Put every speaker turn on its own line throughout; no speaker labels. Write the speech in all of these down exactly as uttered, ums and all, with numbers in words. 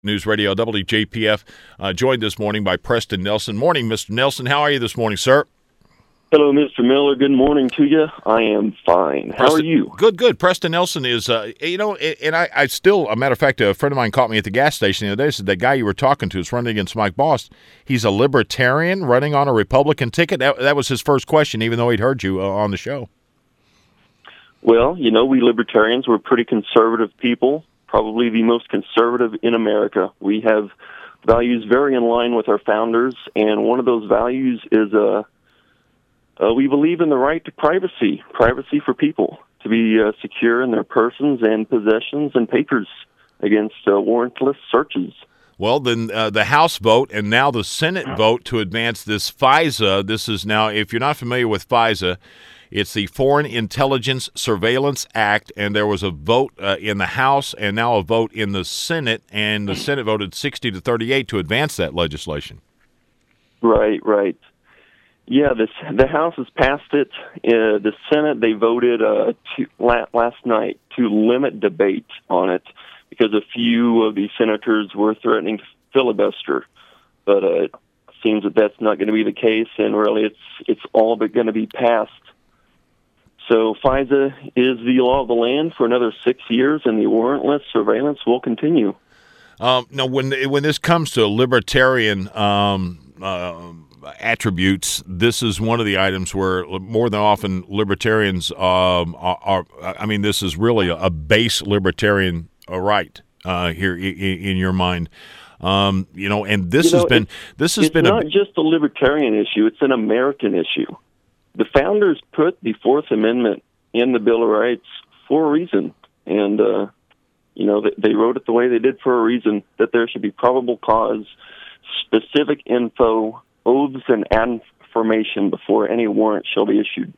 News Radio W J P F, uh, joined this morning by Preston Nelson. Morning, Mister Nelson. How are you this morning, sir?
Hello, Mister Miller. Good morning to you. I am fine. How
Preston,
are you?
Good, good. Preston Nelson is, uh, you know, and I, I still, a matter of fact, a friend of mine caught me at the gas station the other day. Said that guy you were talking to is running against Mike Bost. He's a libertarian running on a Republican ticket. That, that was his first question, even though he'd heard you uh, on the show.
Well, you know, we libertarians, we're pretty conservative people. Probably the most conservative in America. We have values very in line with our founders, and one of those values is uh, uh, we believe in the right to privacy, privacy for people to be uh, secure in their persons and possessions and papers against uh, warrantless searches.
Well, then uh, the House vote and now the Senate vote to advance this FISA. This is now, if you're not familiar with FISA, it's the Foreign Intelligence Surveillance Act, and there was a vote uh, in the House and now a vote in the Senate, and the Senate voted sixty to thirty-eight to advance that legislation.
Right, right. Yeah, this, the House has passed it. Uh, the Senate, they voted uh, to, last night to limit debate on it because a few of the senators were threatening to filibuster. But uh, it seems that that's not going to be the case, and really it's, it's all but going to be passed. So FISA is the law of the land for another six years, and the warrantless surveillance will continue.
Um, now, when when this comes to libertarian um, uh, attributes, this is one of the items where more than often libertarians um, are, are. I mean, this is really a, a base libertarian uh, right uh, here in, in your mind. Um, you know, and this
you know,
has been this has
it's
been
not
a,
just a libertarian issue; it's an American issue. The founders put the Fourth Amendment in the Bill of Rights for a reason, and, uh, you know, they wrote it the way they did for a reason, that there should be probable cause, specific info, oaths, and affirmation before any warrant shall be issued.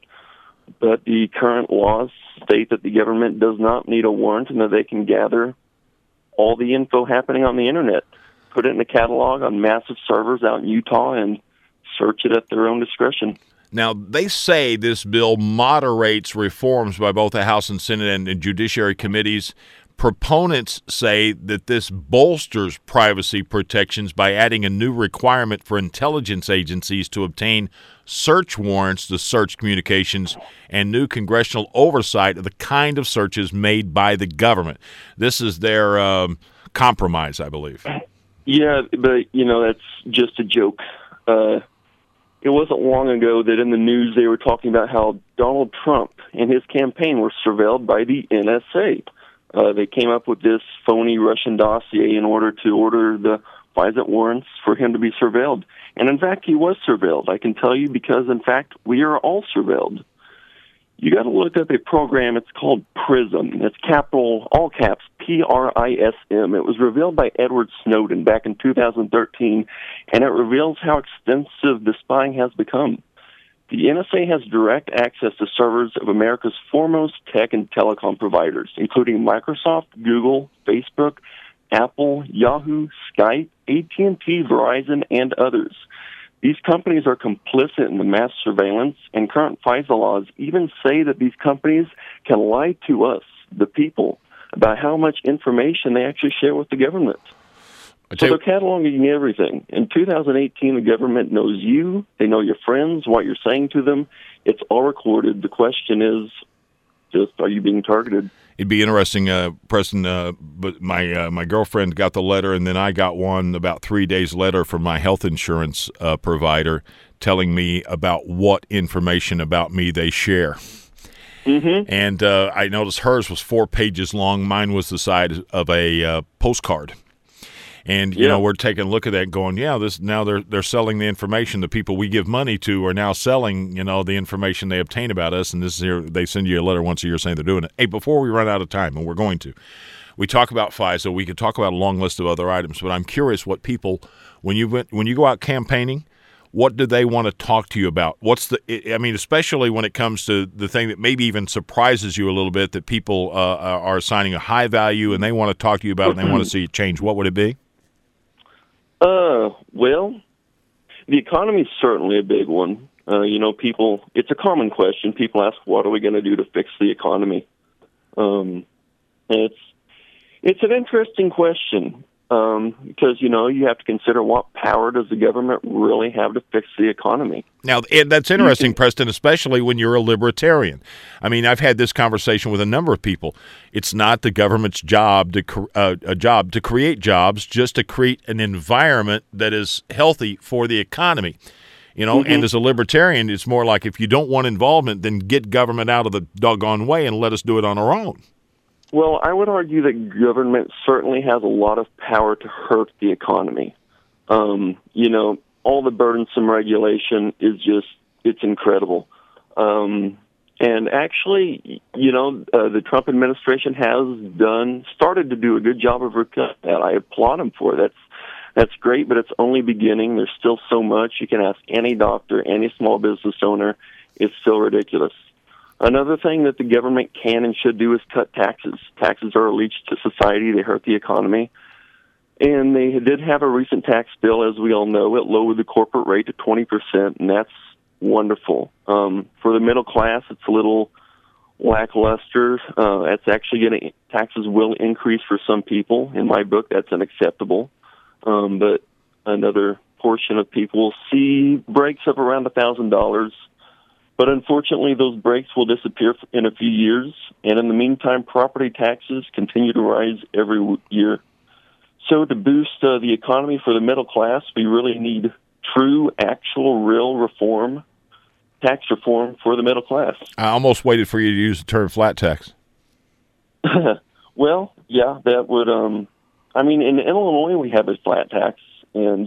But the current laws state that the government does not need a warrant and that they can gather all the info happening on the Internet, put it in a catalog on massive servers out in Utah, and search it at their own discretion.
Now, they say this bill moderates reforms by both the House and Senate and the Judiciary committees. Proponents say that this bolsters privacy protections by adding a new requirement for intelligence agencies to obtain search warrants to search communications and new congressional oversight of the kind of searches made by the government. This is their um, compromise, I believe.
Yeah, but, you know, that's just a joke. Uh It wasn't long ago that in the news they were talking about how Donald Trump and his campaign were surveilled by the N S A. Uh, they came up with this phony Russian dossier in order to order the FISA warrants for him to be surveilled. And in fact, he was surveilled. I can tell you because, in fact, we are all surveilled. You got to look up a program. It's called PRISM. It's capital, all caps, P R I S M. It was revealed by Edward Snowden back in two thousand thirteen, and it reveals how extensive the spying has become. The N S A has direct access to servers of America's foremost tech and telecom providers, including Microsoft, Google, Facebook, Apple, Yahoo, Skype, A T and T, Verizon, and others. These companies are complicit in the mass surveillance, and current FISA laws even say that these companies can lie to us, the people, about how much information they actually share with the government. So they're cataloging everything. In two thousand eighteen, the government knows you, they know your friends, what you're saying to them. It's all recorded. The question is, just are you being targeted?
It'd be interesting, uh, Preston, uh, but my uh, my girlfriend got the letter, and then I got one about three days later from my health insurance uh, provider telling me about what information about me they share.
Mm-hmm.
And uh, I noticed hers was four pages long. Mine was the size of a uh, postcard. And, you
yeah.
know, we're taking a look at that and going, yeah, this now they're they're selling the information. The people we give money to are now selling, you know, the information they obtain about us. And this is here, they send you a letter once a year saying they're doing it. Hey, before we run out of time, and we're going to, we talk about FISA. We could talk about a long list of other items, but I'm curious what people, when you went, when you go out campaigning, what do they want to talk to you about? What's the, I mean, especially when it comes to the thing that maybe even surprises you a little bit, that people uh, are assigning a high value and they want to talk to you about it and they want to see it change. What would it be?
Uh, well, the economy is certainly a big one. Uh, you know, people, it's a common question. People ask, what are we going to do to fix the economy? Um, and it's, it's an interesting question. um, because, you know, you have to consider what power does the government really have to fix the economy.
Now, and that's interesting, Preston, especially when you're a libertarian. I mean, I've had this conversation with a number of people. It's not the government's job to uh, a job to create jobs, just to create an environment that is healthy for the economy. You know, mm-hmm. And as a libertarian, it's more like if you don't want involvement, then get government out of the doggone way and let us do it on our own.
Well, I would argue that government certainly has a lot of power to hurt the economy. Um, you know, all the burdensome regulation is just, it's incredible. Um, and actually, you know, uh, the Trump administration has done, started to do a good job of recutting that. I applaud them for it. That's, that's great, but it's only beginning. There's still so much. You can ask any doctor, any small business owner. It's still ridiculous. Another thing that the government can and should do is cut taxes. Taxes are a leech to society. They hurt the economy. And they did have a recent tax bill, as we all know. It lowered the corporate rate to twenty percent, and that's wonderful. Um, for the middle class, it's a little lackluster. Uh, that's actually going to, taxes will increase for some people. In my book, that's unacceptable. Um, but another portion of people will see breaks of around one thousand dollars. But unfortunately, those breaks will disappear in a few years, and in the meantime, property taxes continue to rise every year. So to boost uh, the economy for the middle class, we really need true, actual, real reform, tax reform for the middle class.
I almost waited for you to use the term flat tax.
Well, yeah, that would, um, I mean, in Illinois, we have a flat tax, and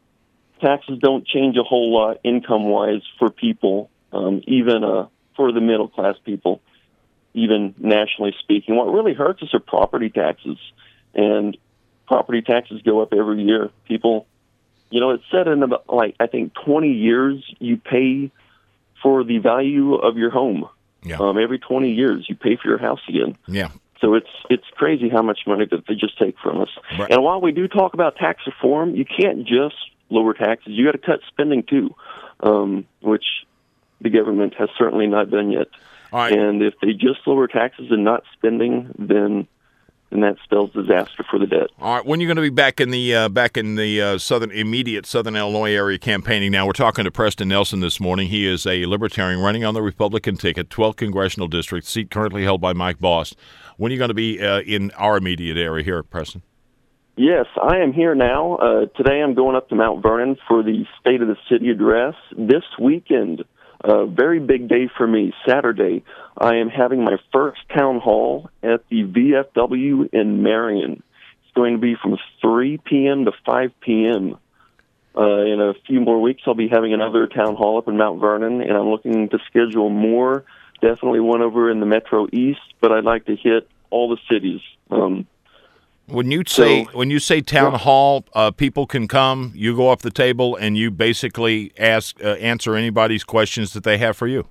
taxes don't change a whole lot income-wise for people. Um, even uh, for the middle-class people, even nationally speaking. What really hurts us are property taxes, and property taxes go up every year. People, you know, it's said in about, like, I think twenty years you pay for the value of your home.
Yeah.
Um, every twenty years you pay for your house again.
Yeah.
So it's it's crazy how much money that they just take from us.
Right.
And while we do talk about tax reform, you can't just lower taxes. You got to cut spending, too, um, which the government has certainly not done yet.
All right.
And if they just lower taxes and not spending, then then that spells disaster for the debt.
All right. When are you going to be back in the uh, back in the uh, southern immediate Southern Illinois area campaigning? Now we're talking to Preston Nelson this morning. He is a libertarian running on the Republican ticket, twelfth congressional district, seat currently held by Mike Bost. When are you going to be uh, in our immediate area here, Preston?
Yes, I am here now. Uh, today I'm going up to Mount Vernon for the State of the City address. This weekend, a very big day for me. Saturday, I am having my first town hall at the V F W in Marion. It's going to be from three p.m. to five p.m. Uh, in a few more weeks, I'll be having another town hall up in Mount Vernon, and I'm looking to schedule more. Definitely one over in the Metro East, but I'd like to hit all the cities. Um,
When you say
So-
when you say town
Yeah.
hall, uh, people can come. You go up the table and you basically ask uh, answer anybody's questions that they have for you.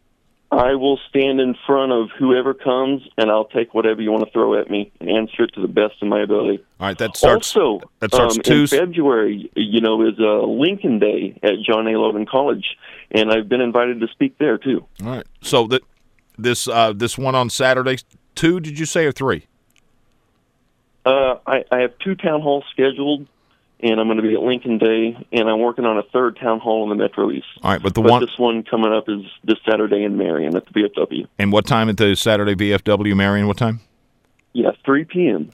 I will stand in front of whoever comes, and I'll take whatever you want to throw at me and answer it to the best of my ability.
All right, that starts.
also,
that starts
um, in
Tuesday.
February, you know, is uh, Lincoln Day at John A. Logan College, and I've been invited to speak there too.
All right, so that this uh, this one on Saturday, two? Did you say or three?
Uh, I, I have two town halls scheduled, and I'm going to be at Lincoln Day, and I'm working on a third town hall in the Metro East.
All right, but the
but
one
this one coming up is this Saturday in Marion at the V F W.
and what time at the Saturday V F W, Marion? What time?
Yeah, three p.m.